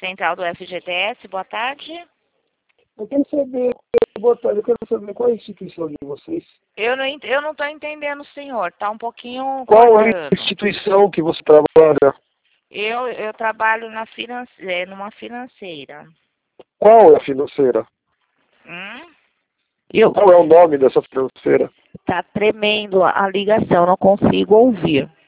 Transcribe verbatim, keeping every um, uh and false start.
Central do F G T S, boa tarde. Eu quero saber, boa tarde, eu quero saber qual é a instituição de vocês. Eu não eu não estou entendendo, senhor. Está um pouquinho Qual cortando. é a instituição que você trabalha? Eu, eu trabalho na finance, numa financeira. Qual é a financeira? Hum? Eu, Qual é o nome dessa financeira? tá tremendo a ligação, não consigo ouvir.